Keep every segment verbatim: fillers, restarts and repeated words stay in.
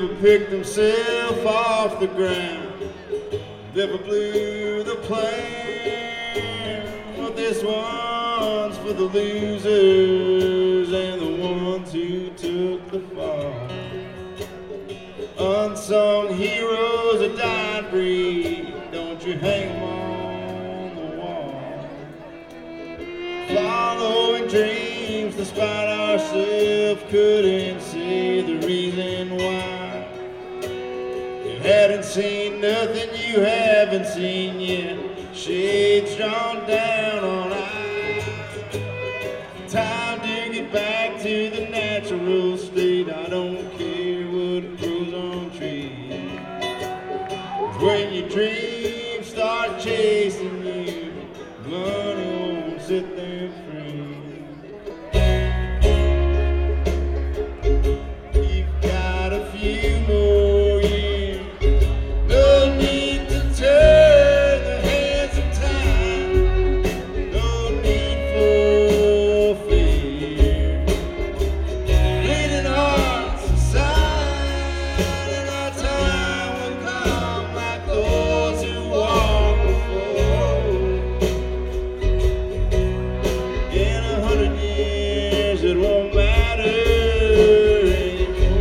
never picked himself off the ground, never blew the plan. But this one's for the losers and the ones who took the fall. Unsung heroes are dying free, don't you hang them on the wall. Following dreams despite ourselves, couldn't see the reason why. You hadn't seen nothing you haven't seen yet, shades drawn down on eye. Time to get back to the natural state, I don't care what grows on trees. When your dreams start chasing you, money won't set them free. You've got a few more years, no need to turn the hands of time, no need for fear. Bleeding hearts aside, and our time will come like those who walked before. In a hundred years it won't matter anymore.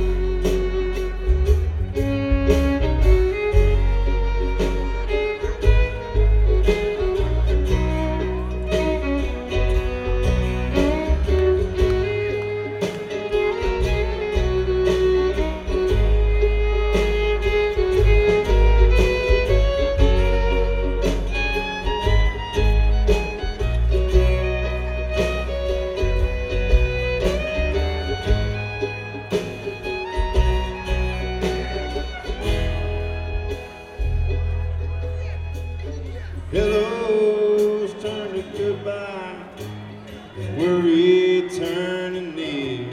Hellos turn to goodbye, worry turning near.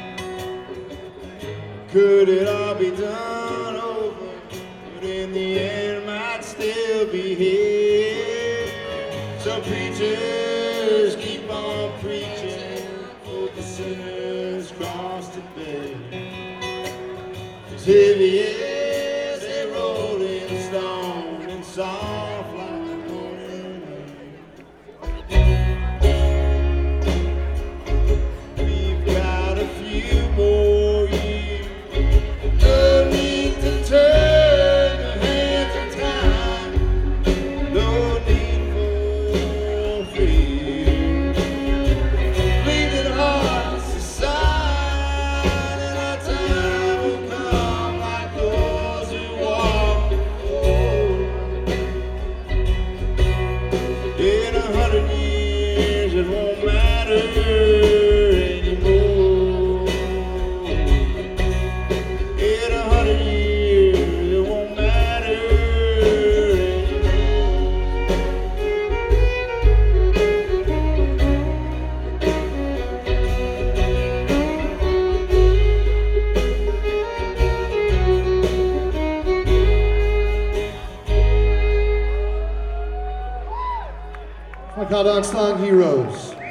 Could it all be done over? But in the end might still be here. Some preachers keep on preaching, for the sinners cross to bear. As heavy as a rolling stone and soft like the morning air. We've got a few more years, no need to turn the hands of time, no need for fear. Bleeding hearts aside, and our time will come like those who walked before. In a hundred years it won't matter anymore. In a hundred years it won't matter I called Unsung Heroes.